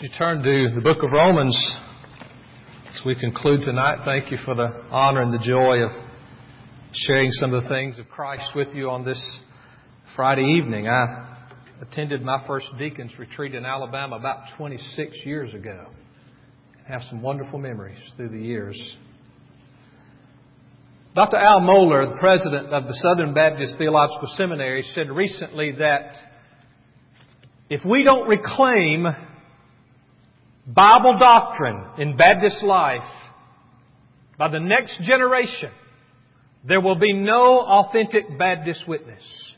You turn to the book of Romans as we conclude tonight. Thank you for the honor and the joy of sharing some of the things of Christ with you on this Friday evening. I attended my first deacon's retreat in Alabama about 26 years ago. I have some wonderful memories through the years. Dr. Al Mohler, the president of the Southern Baptist Theological Seminary, said recently that if we don't reclaim Bible doctrine in Baptist life by the next generation, there will be no authentic Baptist witness.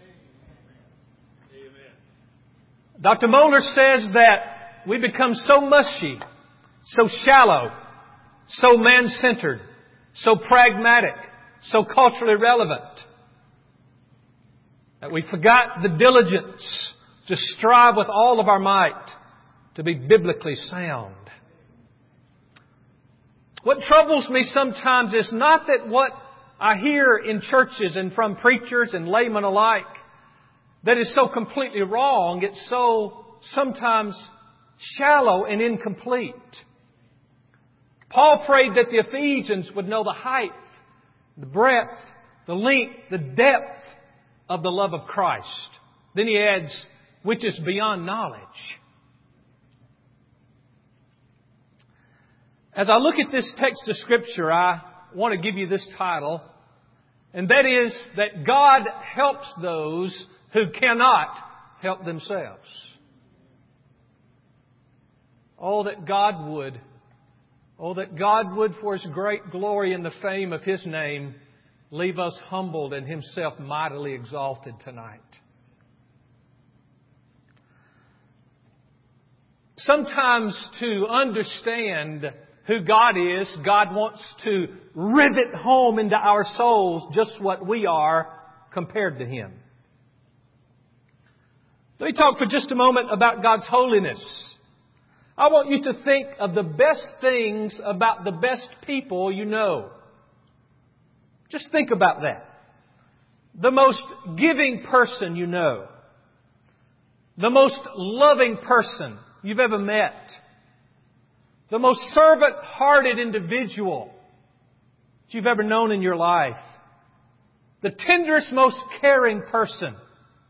Amen. Dr. Mohler says that we become so mushy, so shallow, so man-centered, so pragmatic, so culturally relevant, that we forgot the diligence to strive with all of our might to be biblically sound. What troubles me sometimes is not that what I hear in churches and from preachers and laymen alike that is so completely wrong. It's so sometimes shallow and incomplete. Paul prayed that the Ephesians would know the height, the breadth, the length, the depth of the love of Christ. Then he adds, which is beyond knowledge. As I look at this text of Scripture, I want to give you this title, and that is that God helps those who cannot help themselves. Oh, that God would, for His great glory and the fame of His name, leave us humbled and Himself mightily exalted tonight. Sometimes to understand who God is, God wants to rivet home into our souls just what we are compared to Him. Let me talk for just a moment about God's holiness. I want you to think of the best things about the best people you know. Just think about that. The most giving person you know. The most loving person you've ever met. The most servant-hearted individual that you've ever known in your life. The tenderest, most caring person.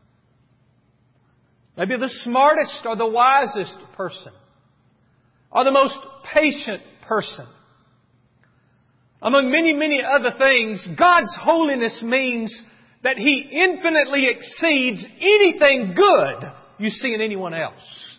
Maybe the smartest or the wisest person. Or the most patient person. Among many, many other things, God's holiness means that He infinitely exceeds anything good you see in anyone else.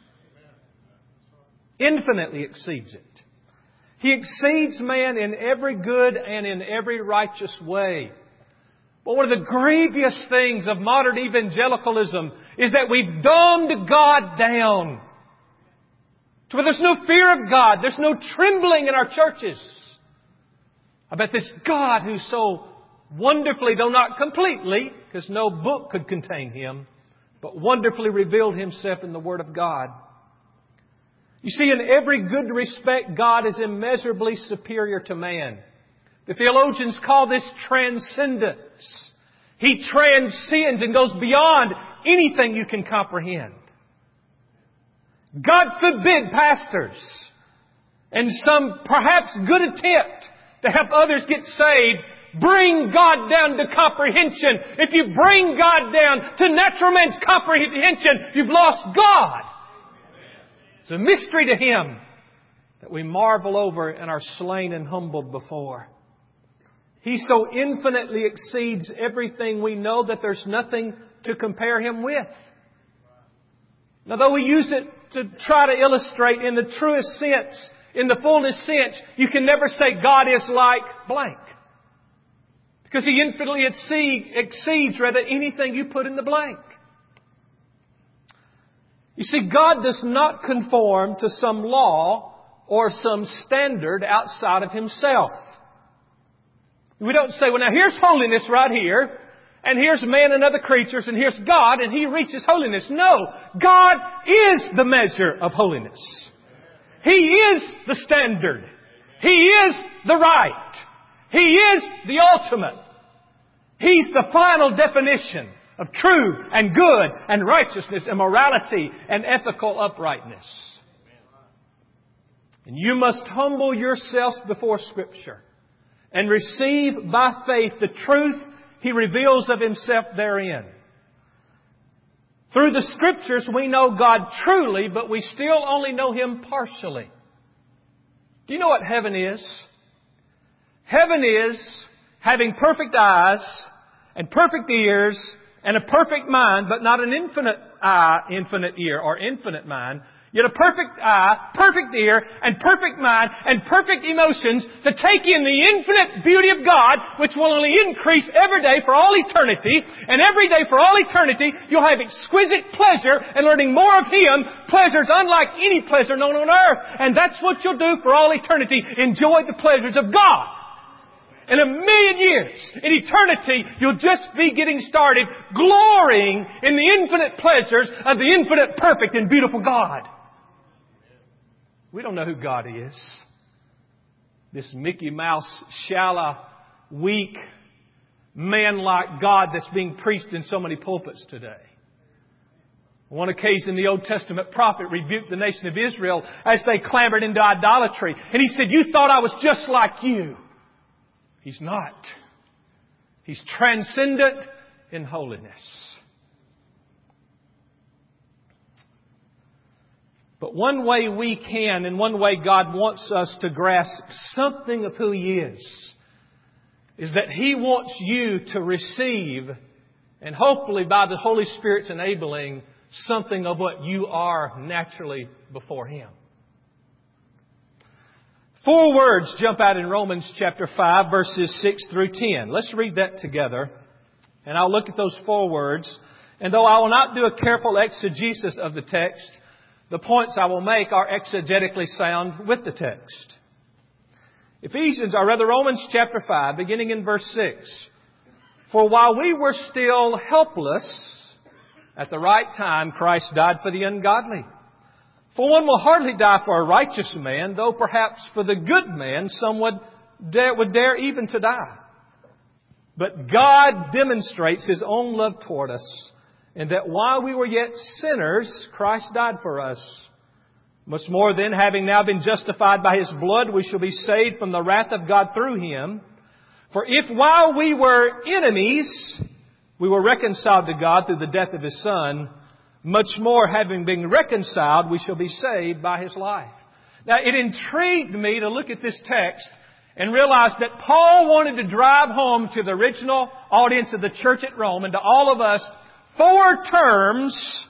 Infinitely exceeds it. He exceeds man in every good and in every righteous way. But one of the grievous things of modern evangelicalism is that we've dumbed God down to where there's no fear of God. There's no trembling in our churches about this God who so wonderfully, though not completely, because no book could contain Him, but wonderfully revealed Himself in the Word of God. You see, in every good respect, God is immeasurably superior to man. The theologians call this transcendence. He transcends and goes beyond anything you can comprehend. God forbid pastors and some perhaps good attempt to help others get saved bring God down to comprehension. If you bring God down to natural man's comprehension, you've lost God. It's a mystery to Him that we marvel over and are slain and humbled before. He so infinitely exceeds everything we know that there's nothing to compare Him with. Now, though we use it to try to illustrate in the truest sense, in the fullness sense, you can never say God is like blank. Because He infinitely exceeds rather anything you put in the blank. You see, God does not conform to some law or some standard outside of Himself. We don't say, well, now here's holiness right here, and here's man and other creatures, and here's God, and He reaches holiness. No, God is the measure of holiness. He is the standard. He is the right. He is the ultimate. He's the final definition of true and good and righteousness and morality and ethical uprightness. And you must humble yourselves before Scripture and receive by faith the truth He reveals of Himself therein. Through the Scriptures we know God truly, but we still only know Him partially. Do you know what heaven is? Heaven is having perfect eyes and perfect ears and a perfect mind, but not an infinite eye, infinite ear, or infinite mind. Yet a perfect eye, perfect ear, and perfect mind, and perfect emotions to take in the infinite beauty of God, which will only increase every day for all eternity. And every day for all eternity, you'll have exquisite pleasure in learning more of Him, pleasures unlike any pleasure known on earth. And that's what you'll do for all eternity. Enjoy the pleasures of God. In 1,000,000 years, in eternity, you'll just be getting started, glorying in the infinite pleasures of the infinite, perfect, and beautiful God. We don't know who God is. This Mickey Mouse, shallow, weak, man-like God that's being preached in so many pulpits today. On one occasion, the Old Testament prophet rebuked the nation of Israel as they clambered into idolatry. And he said, "You thought I was just like you." He's not. He's transcendent in holiness. But one way we can, and one way God wants us to grasp something of who He is that He wants you to receive, and hopefully by the Holy Spirit's enabling, something of what you are naturally before Him. 4 words jump out in Romans chapter 5, verses 6 through 10. Let's read that together. And I'll look at those 4 words. And though I will not do a careful exegesis of the text, the points I will make are exegetically sound with the text. Romans chapter 5, beginning in verse 6. For while we were still helpless, at the right time Christ died for the ungodly. For one will hardly die for a righteous man, though perhaps for the good man some would dare even to die. But God demonstrates His own love toward us, in that while we were yet sinners, Christ died for us. Much more then, having now been justified by His blood, we shall be saved from the wrath of God through Him. For if while we were enemies, we were reconciled to God through the death of His Son, much more, having been reconciled, we shall be saved by His life. Now, it intrigued me to look at this text and realize that Paul wanted to drive home to the original audience of the church at Rome and to all of us 4 terms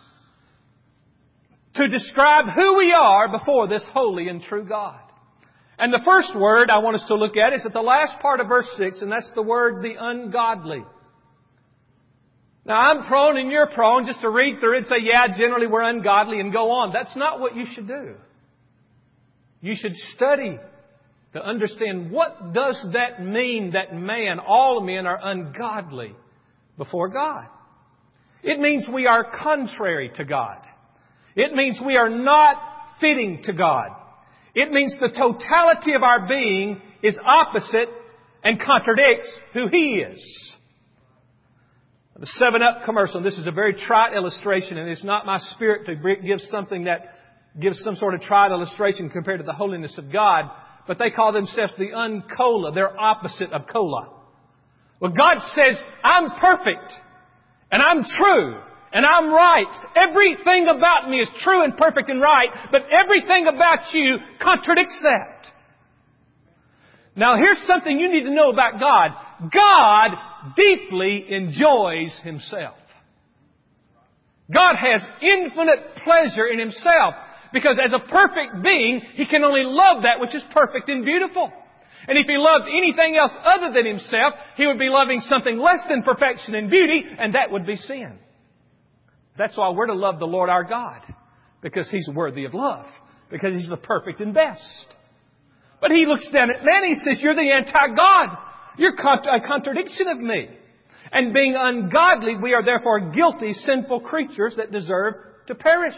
to describe who we are before this holy and true God. And the first word I want us to look at is at the last part of verse 6, and that's the word the ungodly. Now, I'm prone and you're prone just to read through it and say, yeah, generally we're ungodly and go on. That's not what you should do. You should study to understand what does that mean that all men are ungodly before God. It means we are contrary to God. It means we are not fitting to God. It means the totality of our being is opposite and contradicts who He is. The 7-Up commercial, this is a very trite illustration, and it's not my spirit to give something that gives some sort of trite illustration compared to the holiness of God, but they call themselves the uncola. They're opposite of cola. Well, God says, I'm perfect, and I'm true, and I'm right. Everything about me is true and perfect and right, but everything about you contradicts that. Now, here's something you need to know about God. God deeply enjoys Himself. God has infinite pleasure in Himself because as a perfect being, He can only love that which is perfect and beautiful. And if He loved anything else other than Himself, He would be loving something less than perfection and beauty, and that would be sin. That's why we're to love the Lord our God, because He's worthy of love, because He's the perfect and best. But He looks down at man and He says, you're the anti-God. You're a contradiction of me. And being ungodly, we are therefore guilty, sinful creatures that deserve to perish.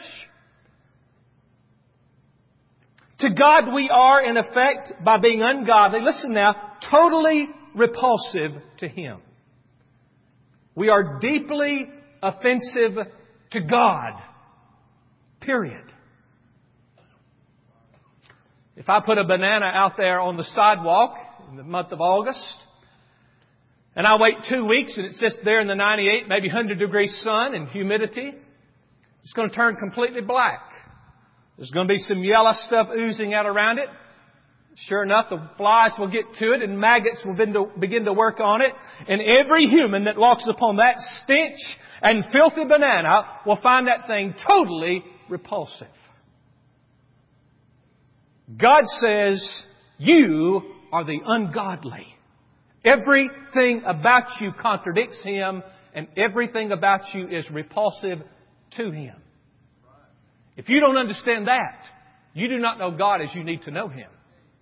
To God we are, in effect, by being ungodly, listen now, totally repulsive to Him. We are deeply offensive to God. Period. If I put a banana out there on the sidewalk in the month of August, and I wait 2 weeks and it sits there in the 98, maybe 100 degree sun and humidity, it's going to turn completely black. There's going to be some yellow stuff oozing out around it. Sure enough, the flies will get to it and maggots will begin to work on it. And every human that walks upon that stench and filthy banana will find that thing totally repulsive. God says, you are the ungodly. Everything about you contradicts Him, and everything about you is repulsive to Him. If you don't understand that, you do not know God as you need to know Him.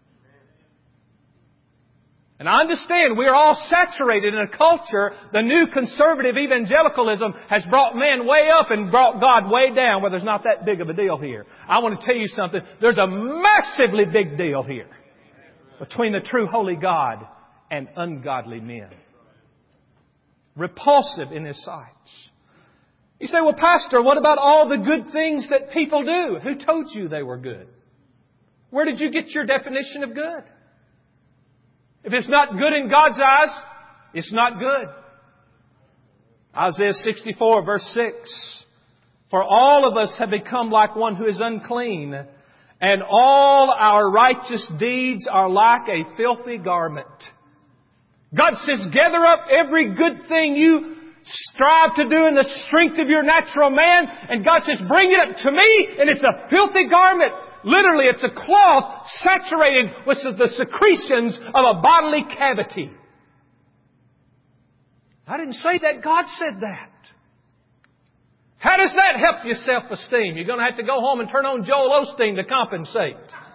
And I understand we are all saturated in a culture. The new conservative evangelicalism has brought man way up and brought God way down, where there's not that big of a deal here. I want to tell you something. There's a massively big deal here between the true holy God and ungodly men. Repulsive in His sights. You say, well, Pastor, what about all the good things that people do? Who told you they were good? Where did you get your definition of good? If it's not good in God's eyes, it's not good. Isaiah 64 verse 6. For all of us have become like one who is unclean, and all our righteous deeds are like a filthy garment. God says, gather up every good thing you strive to do in the strength of your natural man, and God says, bring it up to me, and it's a filthy garment. Literally, it's a cloth saturated with the secretions of a bodily cavity. I didn't say that. God said that. How does that help your self-esteem? You're going to have to go home and turn on Joel Osteen to compensate.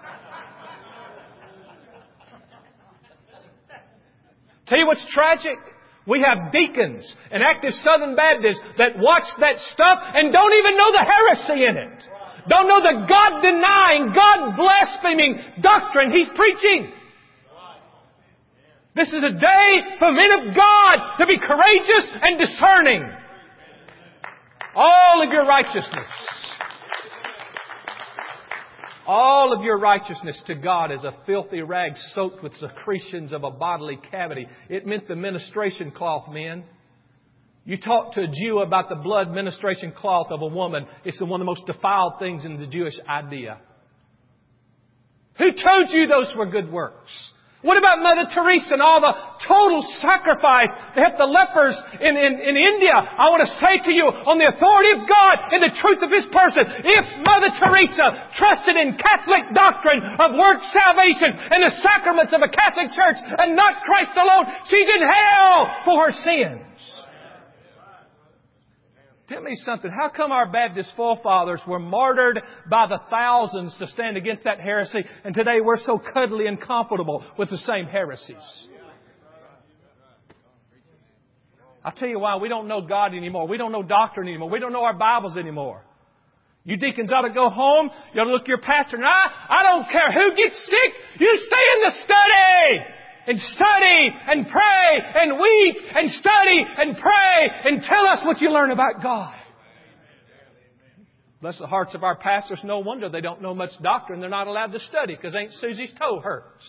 Tell you what's tragic? We have deacons and active Southern Baptists that watch that stuff and don't even know the heresy in it. Don't know the God-denying, God-blaspheming doctrine He's preaching. This is a day for men of God to be courageous and discerning. All of your righteousness. All of your righteousness to God is a filthy rag soaked with secretions of a bodily cavity. It meant the ministration cloth, men. You talk to a Jew about the blood ministration cloth of a woman. It's one of the most defiled things in the Jewish idea. Who told you those were good works? What about Mother Teresa and all the total sacrifice to help the lepers in India? I want to say to you, on the authority of God and the truth of His person, if Mother Teresa trusted in Catholic doctrine of work salvation and the sacraments of a Catholic Church and not Christ alone, she's in hell for her sins. Tell me something. How come our Baptist forefathers were martyred by the thousands to stand against that heresy, and today we're so cuddly and comfortable with the same heresies? I'll tell you why. We don't know God anymore. We don't know doctrine anymore. We don't know our Bibles anymore. You deacons ought to go home. You ought to look at your pastor. And I don't care who gets sick. You stay in the study. And study and pray and weep and study and pray and tell us what you learn about God. Bless the hearts of our pastors. No wonder they don't know much doctrine. They're not allowed to study because Aunt Susie's toe hurts.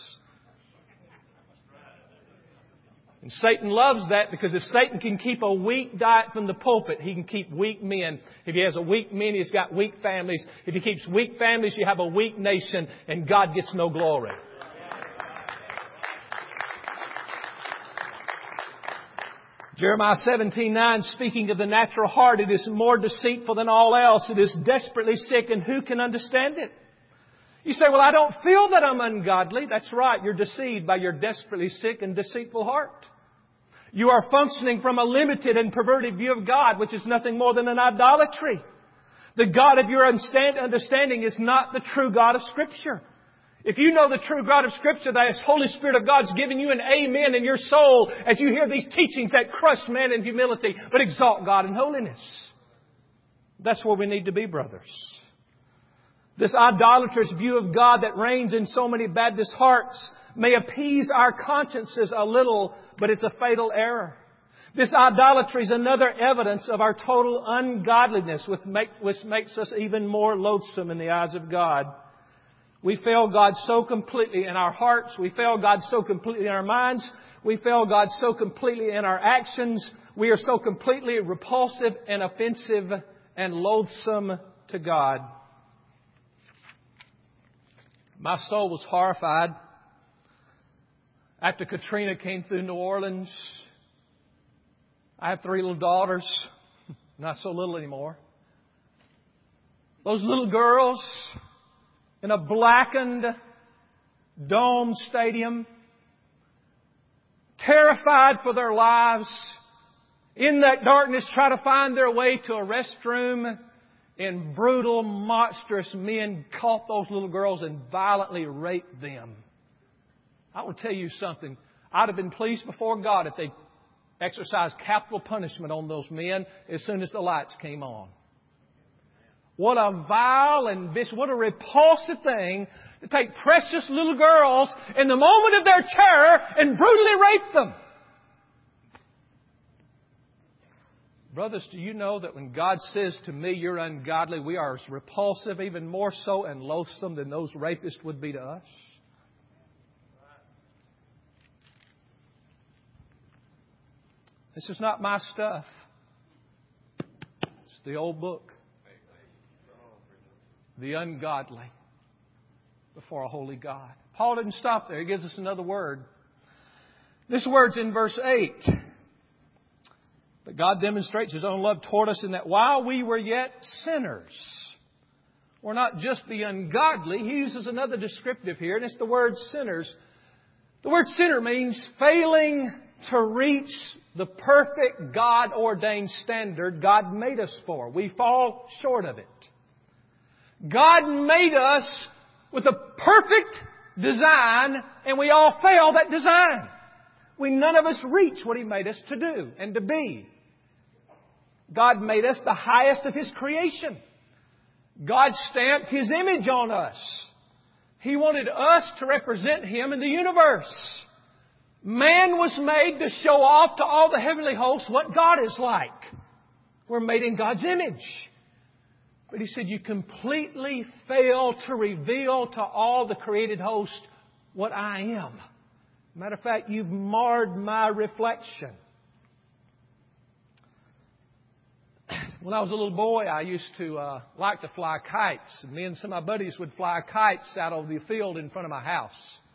And Satan loves that, because if Satan can keep a weak diet from the pulpit, he can keep weak men. If he has a weak men, he's got weak families. If he keeps weak families, you have a weak nation, and God gets no glory. Jeremiah 17:9, speaking of the natural heart, it is more deceitful than all else. It is desperately sick, and who can understand it? You say, well, I don't feel that I'm ungodly. That's right. You're deceived by your desperately sick and deceitful heart. You are functioning from a limited and perverted view of God, which is nothing more than an idolatry. The God of your understanding is not the true God of Scripture. If you know the true God of Scripture, the Holy Spirit of God's given you an amen in your soul as you hear these teachings that crush man in humility but exalt God in holiness. That's where we need to be, brothers. This idolatrous view of God that reigns in so many Baptist hearts may appease our consciences a little, but it's a fatal error. This idolatry is another evidence of our total ungodliness, which makes us even more loathsome in the eyes of God. We fail God so completely in our hearts. We fail God so completely in our minds. We fail God so completely in our actions. We are so completely repulsive and offensive and loathsome to God. My soul was horrified after Katrina came through New Orleans. I have 3 little daughters, not so little anymore. Those little girls in a blackened dome stadium, terrified for their lives, in that darkness try to find their way to a restroom, and brutal, monstrous men caught those little girls and violently raped them. I will tell you something. I'd have been pleased before God if they exercised capital punishment on those men as soon as the lights came on. What a vile and what a repulsive thing to take precious little girls in the moment of their terror and brutally rape them. Brothers, do you know that when God says to me, you're ungodly, we are as repulsive, even more so and loathsome than those rapists would be to us? This is not my stuff. It's the old book. The ungodly before a holy God. Paul didn't stop there. He gives us another word. This word's in verse 8. But God demonstrates His own love toward us in that while we were yet sinners, we're not just the ungodly. He uses another descriptive here, and it's the word sinners. The word sinner means failing to reach the perfect God-ordained standard God made us for. We fall short of it. God made us with a perfect design, and we all fail that design. None of us reach what He made us to do and to be. God made us the highest of His creation. God stamped His image on us. He wanted us to represent Him in the universe. Man was made to show off to all the heavenly hosts what God is like. We're made in God's image. But He said, you completely fail to reveal to all the created host what I am. Matter of fact, you've marred my reflection. When I was a little boy, I used to like to fly kites. And me and some of my buddies would fly kites out over the field in front of my house.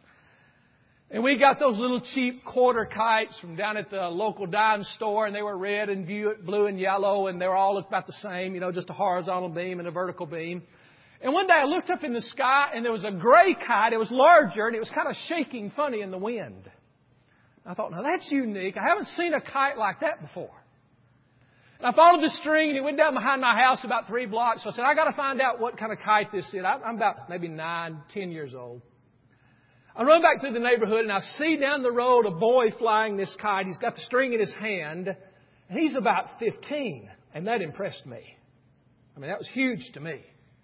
And we got those little cheap quarter kites from down at the local dime store, and they were red and blue and yellow, and they were all about the same, just a horizontal beam and a vertical beam. And one day I looked up in the sky, and there was a gray kite. It was larger, and it was kind of shaking funny in the wind. I thought, now that's unique. I haven't seen a kite like that before. And I followed the string, and it went down behind my house about 3 blocks. So I said, I got to find out what kind of kite this is. I'm about maybe 9, 10 years old. I run back through the neighborhood, and I see down the road a boy flying this kite. He's got the string in his hand, and he's about 15. And that impressed me. I mean, that was huge to me.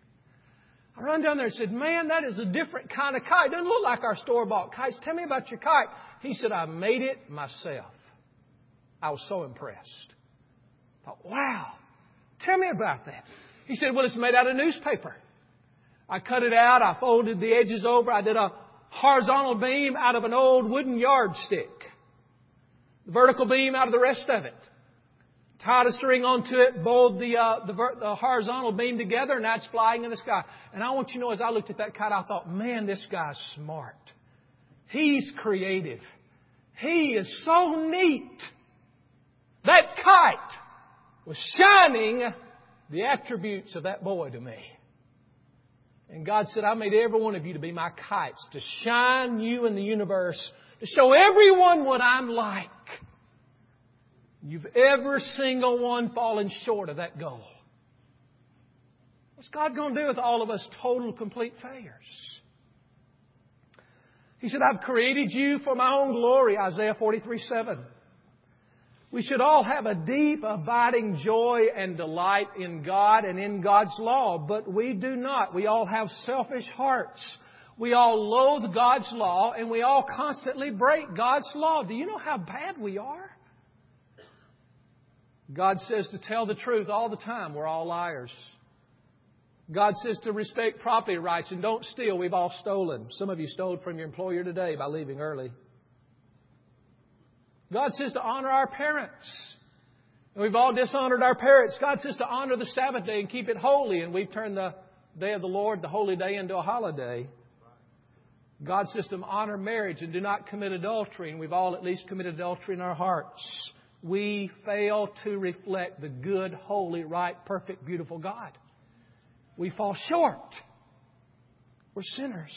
I run down there and said, man, that is a different kind of kite. It doesn't look like our store-bought kites. Tell me about your kite. He said, I made it myself. I was so impressed. I thought, wow, tell me about that. He said, well, it's made out of newspaper. I cut it out. I folded the edges over. I did a horizontal beam out of an old wooden yardstick. The vertical beam out of the rest of it. Tied a string onto it, bowled the horizontal beam together, and now it's flying in the sky. And I want you to know, as I looked at that kite, I thought, man, this guy's smart. He's creative. He is so neat. That kite was shining the attributes of that boy to me. And God said, I made every one of you to be my kites, to shine you in the universe, to show everyone what I'm like. You've every single one fallen short of that goal. What's God going to do with all of us total, complete failures? He said, I've created you for my own glory, Isaiah 43:7. We should all have a deep, abiding joy and delight in God and in God's law, but we do not. We all have selfish hearts. We all loathe God's law, and we all constantly break God's law. Do you know how bad we are? God says to tell the truth all the time. We're all liars. God says to respect property rights and don't steal. We've all stolen. Some of you stole from your employer today by leaving early. God says to honor our parents. And we've all dishonored our parents. God says to honor the Sabbath day and keep it holy. And we've turned the day of the Lord, the holy day, into a holiday. God says to honor marriage and do not commit adultery. And we've all at least committed adultery in our hearts. We fail to reflect the good, holy, right, perfect, beautiful God. We fall short. We're sinners.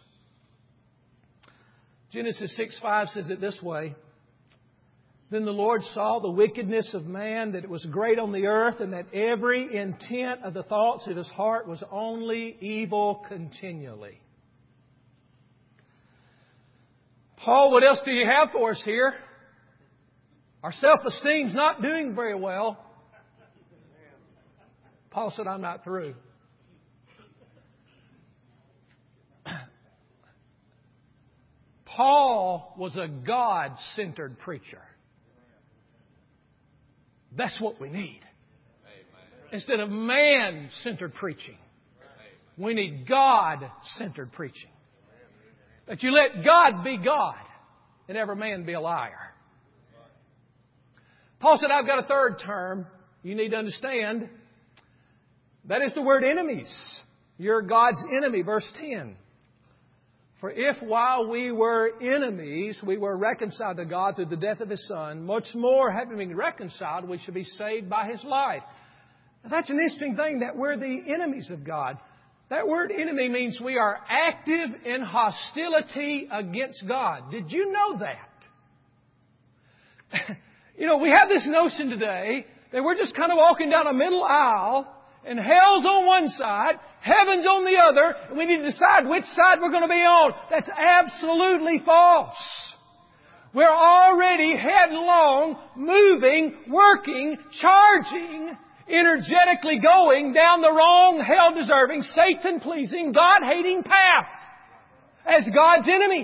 Genesis 6:5 says it this way. Then the Lord saw the wickedness of man, that it was great on the earth, and that every intent of the thoughts of his heart was only evil continually. Paul, what else do you have for us here? Our self-esteem's not doing very well. Paul said, I'm not through. Paul was a God-centered preacher. That's what we need. Instead of man-centered preaching, we need God-centered preaching. That you let God be God and every man be a liar. Paul said, I've got a third term you need to understand. That is the word enemies. You're God's enemy. Verse 10. For if while we were enemies, we were reconciled to God through the death of His Son, much more having been reconciled, we should be saved by His life. Now, that's an interesting thing, that we're the enemies of God. That word enemy means we are active in hostility against God. Did you know that? We have this notion today that we're just kind of walking down a middle aisle and hell's on one side, heaven's on the other, and we need to decide which side we're going to be on. That's absolutely false. We're already headlong, moving, working, charging, energetically going down the wrong, hell-deserving, Satan-pleasing, God-hating path as God's enemies.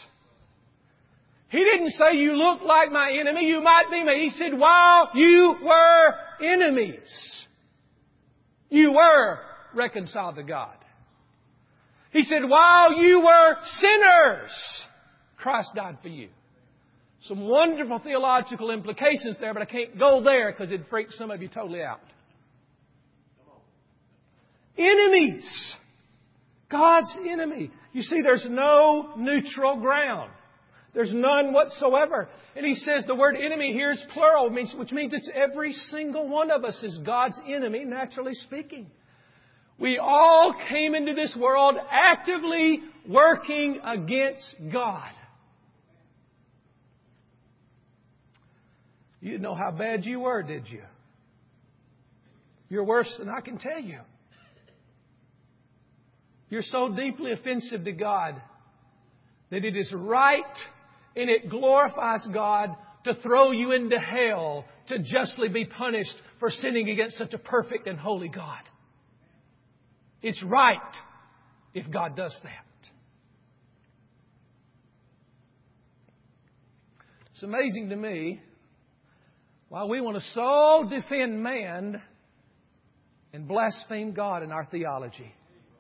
He didn't say, you look like my enemy, you might be me. He said, while you were enemies, you were reconciled to God. He said, while you were sinners, Christ died for you. Some wonderful theological implications there, but I can't go there because it'd freak some of you totally out. Enemies. God's enemy. You see, there's no neutral ground. There's none whatsoever. And he says the word enemy here is plural, which means it's every single one of us is God's enemy, naturally speaking. We all came into this world actively working against God. You didn't know how bad you were, did you? You're worse than I can tell you. You're so deeply offensive to God that it is right and it glorifies God to throw you into hell to justly be punished for sinning against such a perfect and holy God. It's right if God does that. It's amazing to me why we want to so defend man and blaspheme God in our theology.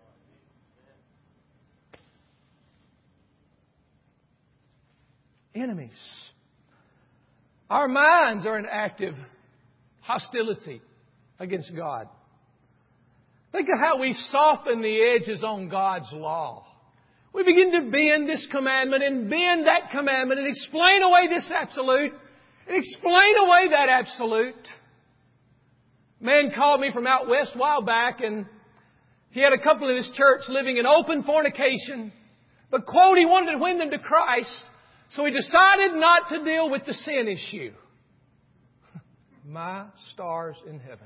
Enemies. Our minds are in active hostility against God. Think of how we soften the edges on God's law. We begin to bend this commandment and bend that commandment and explain away this absolute and explain away that absolute. A man called me from out west a while back, and he had a couple in his church living in open fornication. But, quote, he wanted to win them to Christ, so he decided not to deal with the sin issue. My stars in heaven.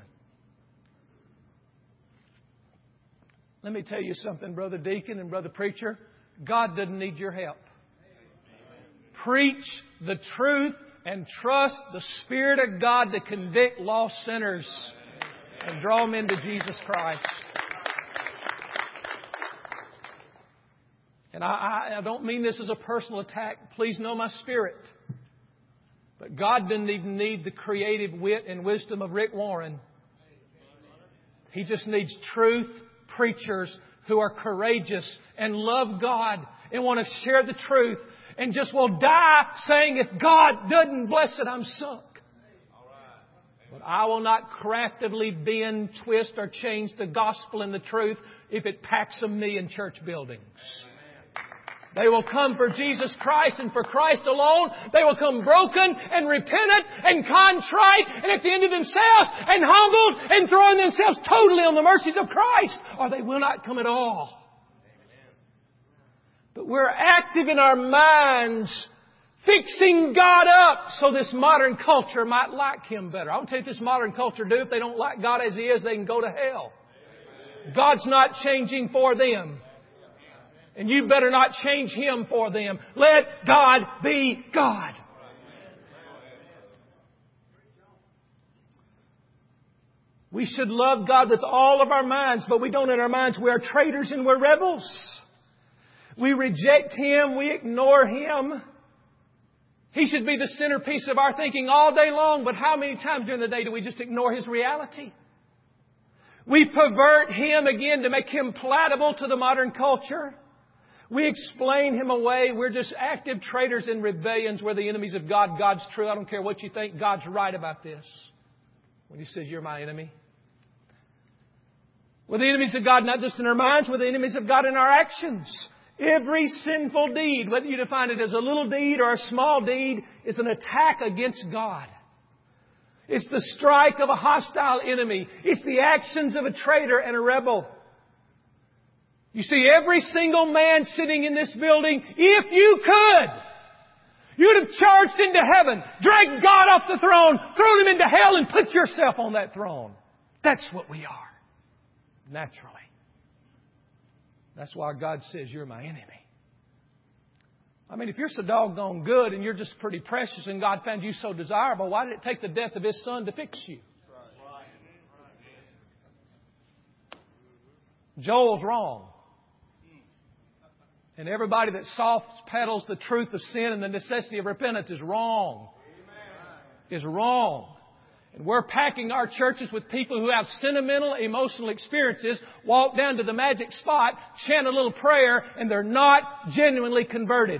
Let me tell you something, Brother Deacon and Brother Preacher. God doesn't need your help. Preach the truth and trust the Spirit of God to convict lost sinners and draw them into Jesus Christ. And I don't mean this as a personal attack. Please know my spirit. But God didn't even need the creative wit and wisdom of Rick Warren. He just needs truth preachers who are courageous and love God and want to share the truth and just will die saying, if God doesn't bless it, I'm sunk. But I will not craftily bend, twist, or change the gospel and the truth if it packs a million church buildings. They will come for Jesus Christ and for Christ alone. They will come broken and repentant and contrite and at the end of themselves and humbled and throwing themselves totally on the mercies of Christ, or they will not come at all. But we're active in our minds, fixing God up so this modern culture might like Him better. I'll tell you what this modern culture do. If they don't like God as He is, they can go to hell. God's not changing for them. And you better not change Him for them. Let God be God. We should love God with all of our minds, but we don't in our minds. We are traitors and we're rebels. We reject Him. We ignore Him. He should be the centerpiece of our thinking all day long, but how many times during the day do we just ignore His reality? We pervert Him again to make Him palatable to the modern culture. We explain Him away. We're just active traitors in rebellions. We're the enemies of God. God's true. I don't care what you think. God's right about this. When He says, you're my enemy. We're the enemies of God not just in our minds. We're the enemies of God in our actions. Every sinful deed, whether you define it as a little deed or a small deed, is an attack against God. It's the strike of a hostile enemy. It's the actions of a traitor and a rebel. You see, every single man sitting in this building, if you could, you'd have charged into heaven, dragged God off the throne, thrown Him into hell, and put yourself on that throne. That's what we are. Naturally. That's why God says, you're my enemy. I mean, if you're so doggone good and you're just pretty precious and God found you so desirable, why did it take the death of His Son to fix you? Joel's wrong. And everybody that soft pedals the truth of sin and the necessity of repentance is wrong. Is wrong. And we're packing our churches with people who have sentimental, emotional experiences, walk down to the magic spot, chant a little prayer, and they're not genuinely converted.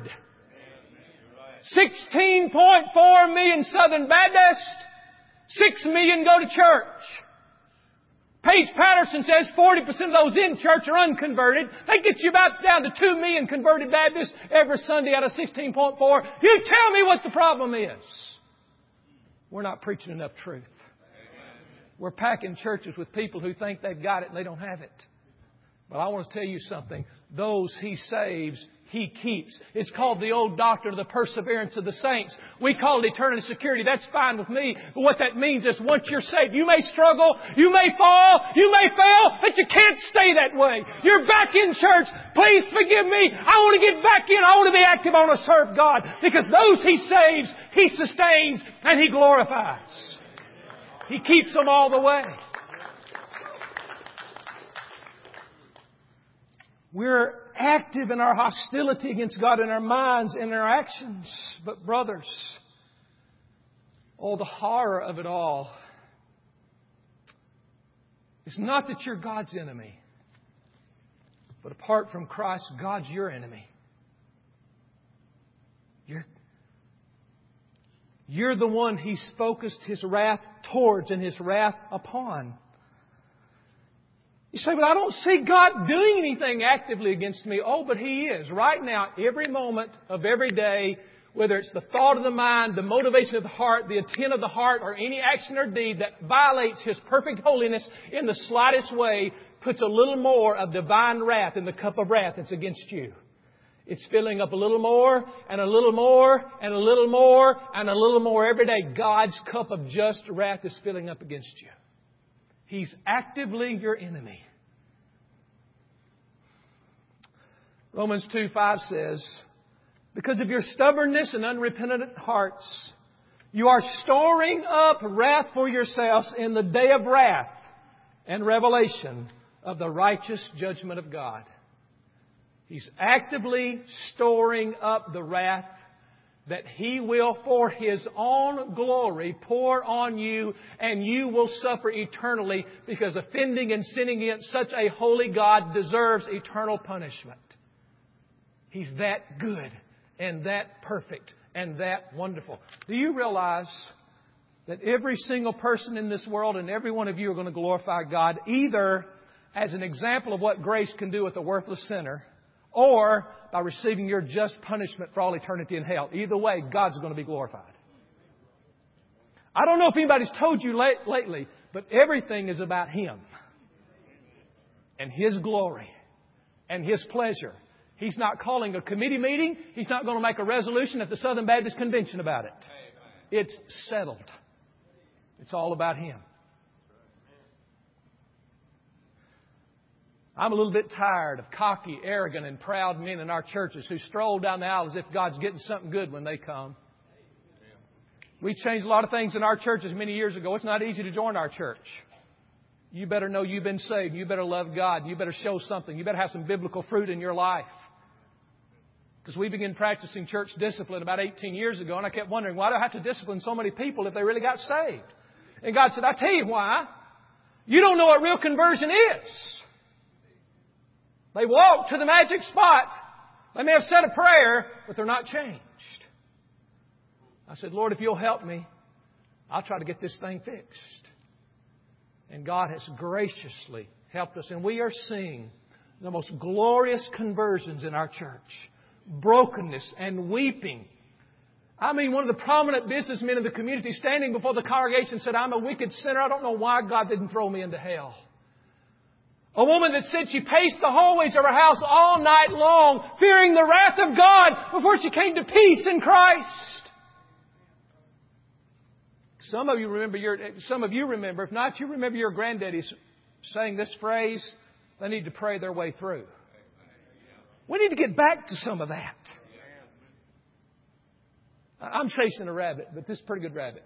16.4 million Southern Baptists, 6 million go to church. Paige Patterson says 40% of those in church are unconverted. That gets you about down to 2 million converted Baptists every Sunday out of 16.4. You tell me what the problem is. We're not preaching enough truth. We're packing churches with people who think they've got it and they don't have it. But I want to tell you something. Those He saves, He keeps. It's called the old doctrine of the perseverance of the saints. We call it eternal security. That's fine with me. But what that means is once you're saved, you may struggle, you may fall, you may fail, but you can't stay that way. You're back in church. Please forgive me. I want to get back in. I want to be active. I want to serve God. Because those He saves, He sustains, and He glorifies. He keeps them all the way. We're active in our hostility against God in our minds and in our actions. But brothers, oh, the horror of it all is not that you're God's enemy. But apart from Christ, God's your enemy. You're the one He's focused His wrath towards and His wrath upon. You say, but I don't see God doing anything actively against me. Oh, but He is. Right now, every moment of every day, whether it's the thought of the mind, the motivation of the heart, the intent of the heart, or any action or deed that violates His perfect holiness in the slightest way, puts a little more of divine wrath in the cup of wrath that's against you. It's filling up a little more, and a little more, and a little more, and a little more every day. God's cup of just wrath is filling up against you. He's actively your enemy. Romans 2:5 says, because of your stubbornness and unrepentant hearts, you are storing up wrath for yourselves in the day of wrath and revelation of the righteous judgment of God. He's actively storing up the wrath that He will, for His own glory, pour on you, and you will suffer eternally, because offending and sinning against such a holy God deserves eternal punishment. He's that good and that perfect and that wonderful. Do you realize that every single person in this world and every one of you are going to glorify God either as an example of what grace can do with a worthless sinner, or by receiving your just punishment for all eternity in hell? Either way, God's going to be glorified. I don't know if anybody's told you lately, but everything is about Him and His glory and His pleasure. He's not calling a committee meeting. He's not going to make a resolution at the Southern Baptist Convention about it. It's settled. It's all about Him. I'm a little bit tired of cocky, arrogant, and proud men in our churches who stroll down the aisle as if God's getting something good when they come. We changed a lot of things in our churches many years ago. It's not easy to join our church. You better know you've been saved. You better love God. You better show something. You better have some biblical fruit in your life. Because we began practicing church discipline about 18 years ago, and I kept wondering, why do I have to discipline so many people if they really got saved? And God said, I tell you why. You don't know what real conversion is. They walk to the magic spot. They may have said a prayer, but they're not changed. I said, Lord, if you'll help me, I'll try to get this thing fixed. And God has graciously helped us. And we are seeing the most glorious conversions in our church. Brokenness and weeping. I mean, one of the prominent businessmen in the community standing before the congregation said, I'm a wicked sinner. I don't know why God didn't throw me into hell. A woman that said she paced the hallways of her house all night long, fearing the wrath of God before she came to peace in Christ. Some of you remember, if not, you remember your granddaddies saying this phrase, they need to pray their way through. We need to get back to some of that. I'm chasing a rabbit, but this is a pretty good rabbit.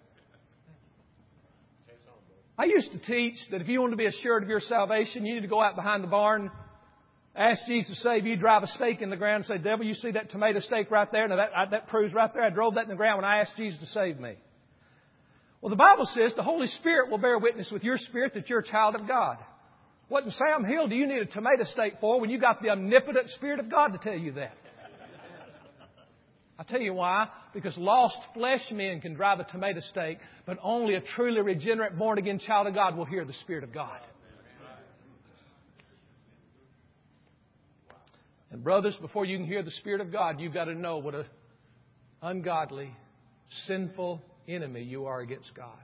I used to teach that if you want to be assured of your salvation, you need to go out behind the barn, ask Jesus to save you, drive a stake in the ground and say, devil, you see that tomato stake right there? Now that proves right there. I drove that in the ground when I asked Jesus to save me. Well, the Bible says the Holy Spirit will bear witness with your spirit that you're a child of God. What in Sam Hill do you need a tomato stake for when you got the omnipotent Spirit of God to tell you that? I'll tell you why. Because lost flesh men can drive a tomato stake, but only a truly regenerate, born-again child of God will hear the Spirit of God. And brothers, before you can hear the Spirit of God, you've got to know what an ungodly, sinful enemy you are against God.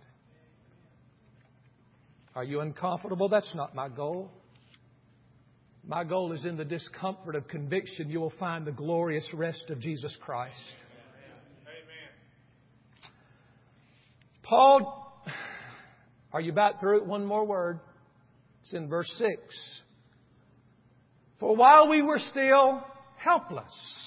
Are you uncomfortable? That's not my goal. My goal is in the discomfort of conviction, you will find the glorious rest of Jesus Christ. Amen. Paul, are you about through it? One more word. It's in verse 6. For while we were still helpless.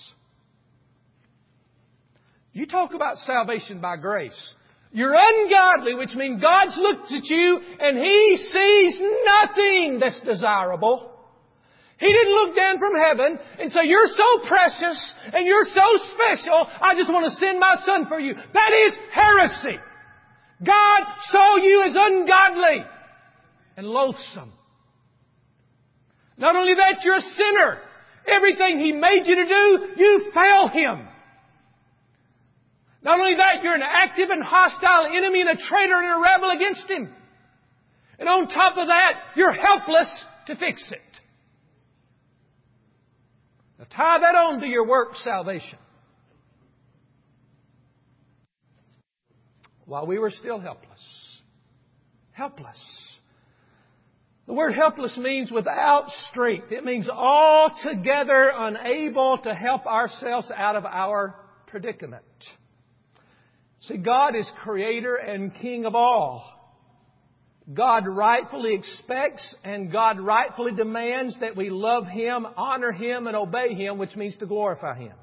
You talk about salvation by grace. You're ungodly, which means God's looked at you and He sees nothing that's desirable. He didn't look down from heaven and say, you're so precious and you're so special, I just want to send my Son for you. That is heresy. God saw you as ungodly and loathsome. Not only that, you're a sinner. Everything He made you to do, you fail Him. Not only that, you're an active and hostile enemy and a traitor and a rebel against Him. And on top of that, you're helpless to fix it. Now tie that on to your work salvation. While we were still helpless. Helpless. The word helpless means without strength. It means altogether unable to help ourselves out of our predicament. See, God is Creator and King of all. God rightfully expects and God rightfully demands that we love Him, honor Him, and obey Him, which means to glorify Him.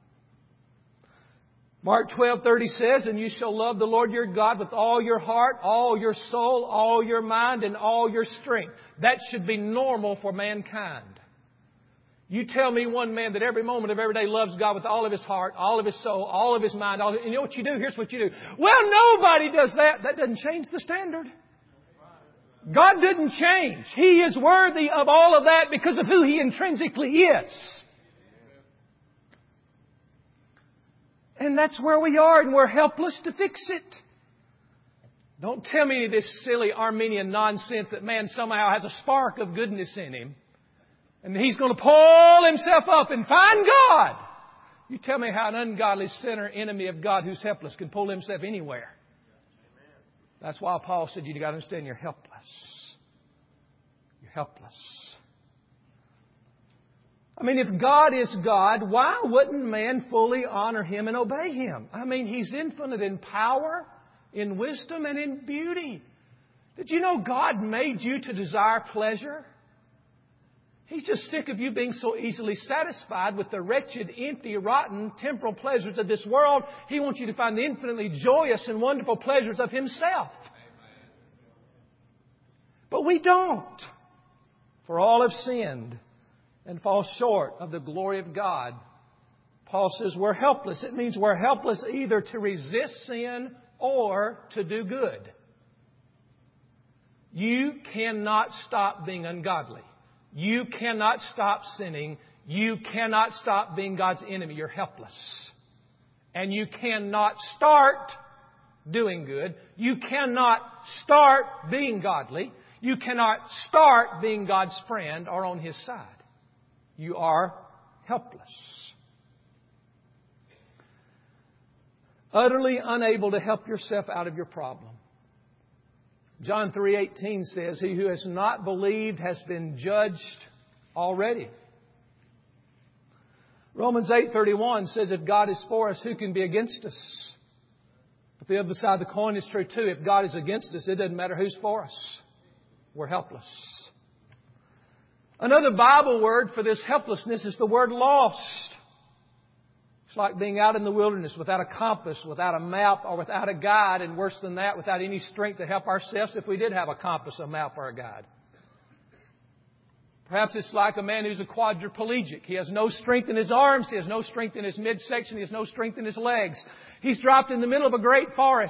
Mark 12:30 says, and you shall love the Lord your God with all your heart, all your soul, all your mind, and all your strength. That should be normal for mankind. You tell me one man that every moment of every day loves God with all of his heart, all of his soul, all of his mind. And you know what you do? Here's what you do. Well, nobody does that. That doesn't change the standard. God didn't change. He is worthy of all of that because of who He intrinsically is. And that's where we are, and we're helpless to fix it. Don't tell me this silly Arminian nonsense that man somehow has a spark of goodness in him and he's going to pull himself up and find God. You tell me how an ungodly sinner, enemy of God who's helpless can pull himself anywhere. That's why Paul said you've got to understand you're helpless. You're helpless. I mean, if God is God, why wouldn't man fully honor Him and obey Him? I mean, He's infinite in power, in wisdom, and in beauty. Did you know God made you to desire pleasure? He's just sick of you being so easily satisfied with the wretched, empty, rotten, temporal pleasures of this world. He wants you to find the infinitely joyous and wonderful pleasures of Himself. But we don't. For all have sinned and fall short of the glory of God. Paul says we're helpless. It means we're helpless either to resist sin or to do good. You cannot stop being ungodly. You cannot stop sinning. You cannot stop being God's enemy. You're helpless. And you cannot start doing good. You cannot start being godly. You cannot start being God's friend or on His side. You are helpless. Utterly unable to help yourself out of your problem. John 3:18 says, He who has not believed has been judged already. Romans 8:31 says, if God is for us, who can be against us? But the other side of the coin is true too. If God is against us, it doesn't matter who's for us. We're helpless. Another Bible word for this helplessness is the word lost. It's like being out in the wilderness without a compass, without a map, or without a guide, and worse than that, without any strength to help ourselves if we did have a compass, a map, or a guide. Perhaps it's like a man who's a quadriplegic. He has no strength in his arms. He has no strength in his midsection. He has no strength in his legs. He's dropped in the middle of a great forest.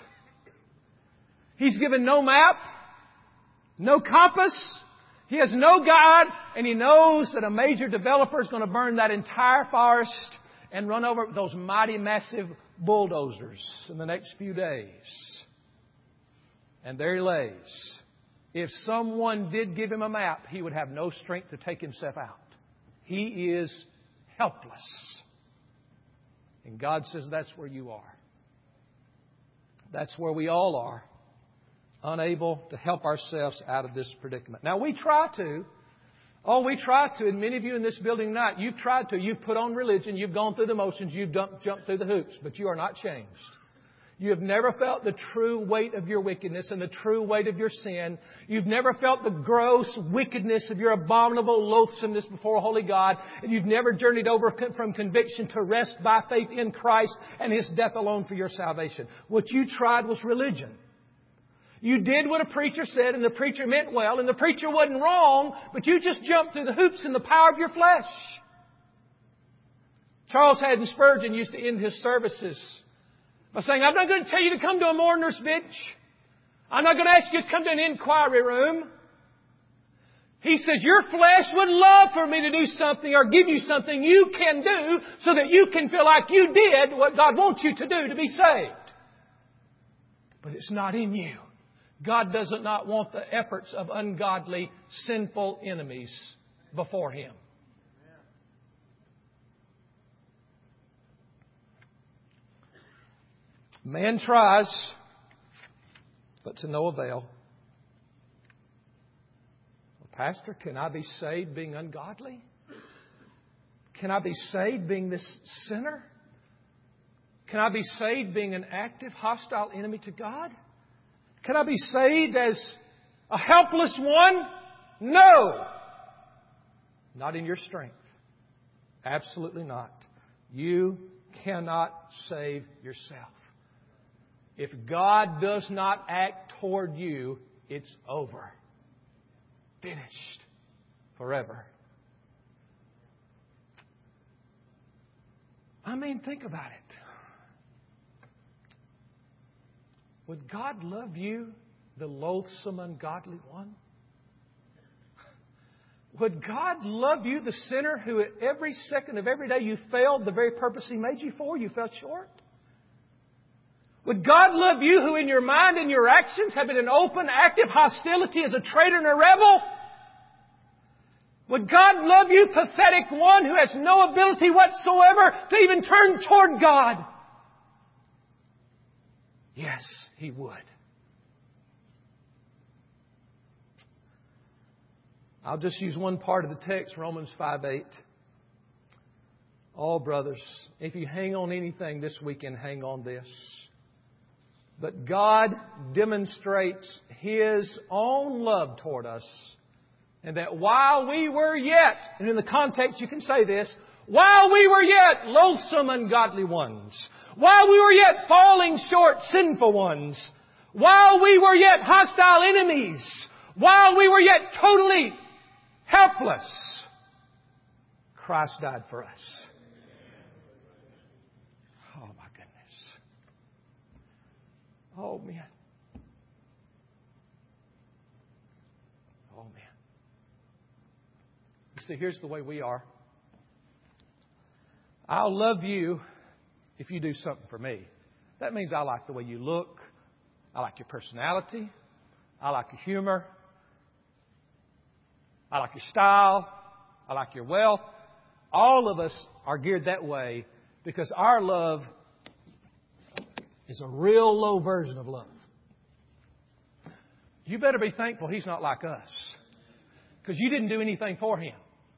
He's given no map, no compass. He has no guide, and he knows that a major developer is going to burn that entire forest and run over those mighty, massive bulldozers in the next few days. And there he lays. If someone did give him a map, he would have no strength to take himself out. He is helpless. And God says that's where you are. That's where we all are. Unable to help ourselves out of this predicament. Now we try to. Oh, we try to. And many of you in this building tonight, you've tried to. You've put on religion. You've gone through the motions. You've jumped through the hoops. But you are not changed. You have never felt the true weight of your wickedness and the true weight of your sin. You've never felt the gross wickedness of your abominable loathsomeness before a holy God. And you've never journeyed over from conviction to rest by faith in Christ and His death alone for your salvation. What you tried was religion. You did what a preacher said, and the preacher meant well, and the preacher wasn't wrong, but you just jumped through the hoops in the power of your flesh. Charles Haddon Spurgeon used to end his services by saying, I'm not going to tell you to come to a mourner's bench. I'm not going to ask you to come to an inquiry room. He says, your flesh would love for me to do something or give you something you can do so that you can feel like you did what God wants you to do to be saved. But it's not in you. God does not want the efforts of ungodly, sinful enemies before Him. Man tries, but to no avail. Well, Pastor, can I be saved being ungodly? Can I be saved being this sinner? Can I be saved being an active, hostile enemy to God? Can I be saved as a helpless one? No. Not in your strength. Absolutely not. You cannot save yourself. If God does not act toward you, it's over. Finished. Forever. I mean, think about it. Would God love you, the loathsome, ungodly one? Would God love you, the sinner who at every second of every day you failed the very purpose He made you for? You fell short? Would God love you who in your mind and your actions have been in open, active hostility as a traitor and a rebel? Would God love you, pathetic one who has no ability whatsoever to even turn toward God? Yes, He would. I'll just use one part of the text, Romans 5:8. Oh, brothers, if you hang on anything this weekend, hang on this. But God demonstrates His own love toward us, and that while we were yet, and in the context you can say this, while we were yet loathsome, ungodly ones, while we were yet falling short, sinful ones, while we were yet hostile enemies, while we were yet totally helpless, Christ died for us. Oh, my goodness. Oh, man. Oh, man. You see, here's the way we are. I'll love you if you do something for me. That means I like the way you look. I like your personality. I like your humor. I like your style. I like your wealth. All of us are geared that way because our love is a real low version of love. You better be thankful He's not like us, because you didn't do anything for Him.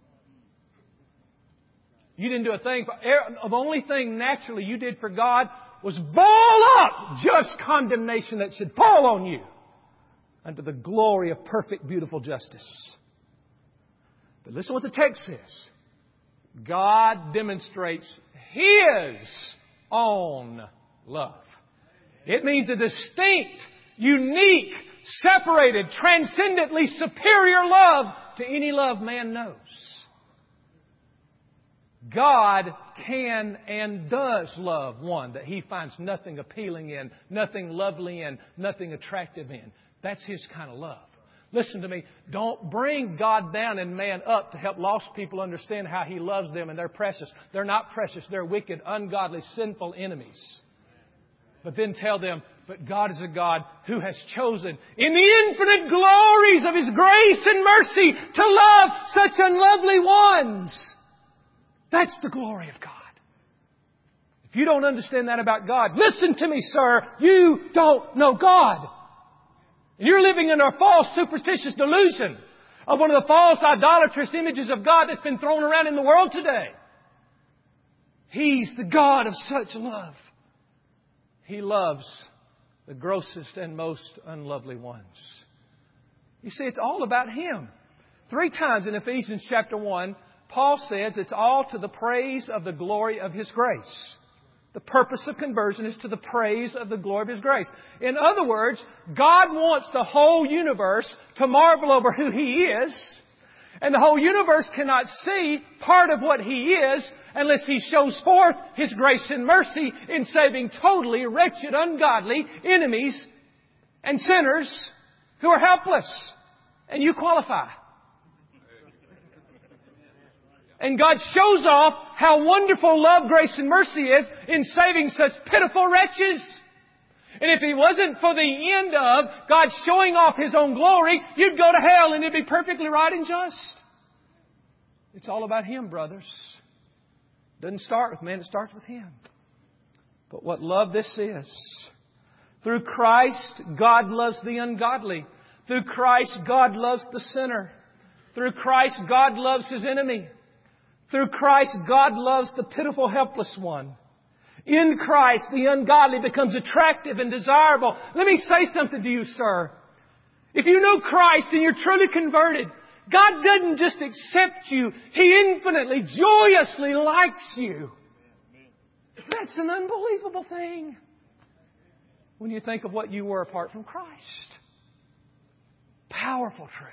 You didn't do a thing. The only thing naturally you did for God was ball up just condemnation that should fall on you under the glory of perfect, beautiful justice. But listen what the text says. God demonstrates His own love. It means a distinct, unique, separated, transcendently superior love to any love man knows. God can and does love one that He finds nothing appealing in, nothing lovely in, nothing attractive in. That's His kind of love. Listen to me. Don't bring God down and man up to help lost people understand how He loves them and they're precious. They're not precious. They're wicked, ungodly, sinful enemies. But then tell them, but God is a God who has chosen in the infinite glories of His grace and mercy to love such unlovely ones. That's the glory of God. If you don't understand that about God, listen to me, sir. You don't know God. And you're living in a false, superstitious delusion of one of the false, idolatrous images of God that's been thrown around in the world today. He's the God of such love. He loves the grossest and most unlovely ones. You see, it's all about Him. 3 times in Ephesians chapter 1, Paul says it's all to the praise of the glory of His grace. The purpose of conversion is to the praise of the glory of His grace. In other words, God wants the whole universe to marvel over who He is. And the whole universe cannot see part of what He is unless He shows forth His grace and mercy in saving totally wretched, ungodly enemies and sinners who are helpless. And you qualify. And God shows off how wonderful love, grace, and mercy is in saving such pitiful wretches. And if it wasn't for the end of God showing off His own glory, you'd go to hell and it'd be perfectly right and just. It's all about Him, brothers. It doesn't start with man, it starts with Him. But what love this is. Through Christ, God loves the ungodly. Through Christ, God loves the sinner. Through Christ, God loves His enemy. Through Christ, God loves the pitiful, helpless one. In Christ, the ungodly becomes attractive and desirable. Let me say something to you, sir. If you know Christ and you're truly converted, God doesn't just accept you. He infinitely, joyously likes you. That's an unbelievable thing when you think of what you were apart from Christ. Powerful truth.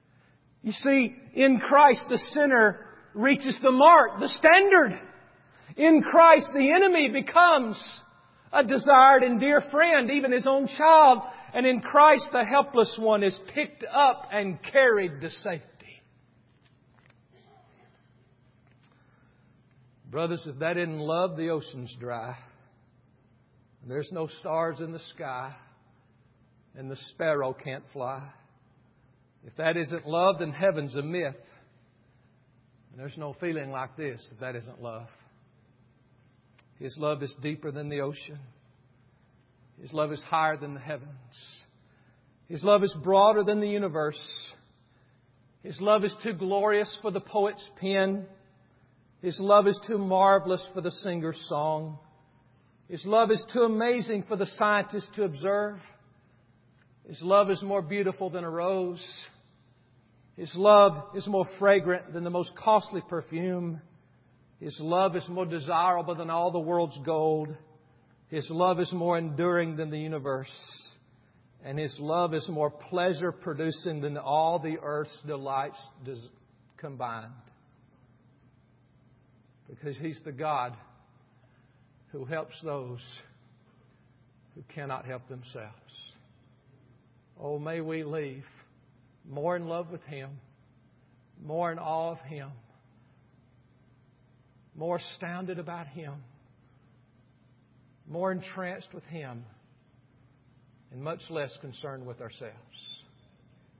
You see, in Christ, the sinner reaches the mark, the standard. In Christ, the enemy becomes a desired and dear friend, even his own child. And in Christ, the helpless one is picked up and carried to safety. Brothers, if that isn't love, the ocean's dry. And there's no stars in the sky. And the sparrow can't fly. If that isn't love, then heaven's a myth. And there's no feeling like this if that isn't love. His love is deeper than the ocean. His love is higher than the heavens. His love is broader than the universe. His love is too glorious for the poet's pen. His love is too marvelous for the singer's song. His love is too amazing for the scientist to observe. His love is more beautiful than a rose. His love is more fragrant than the most costly perfume. His love is more desirable than all the world's gold. His love is more enduring than the universe. And His love is more pleasure-producing than all the earth's delights combined. Because He's the God who helps those who cannot help themselves. Oh, may we leave more in love with Him, more in awe of Him, more astounded about Him, more entranced with Him, and much less concerned with ourselves.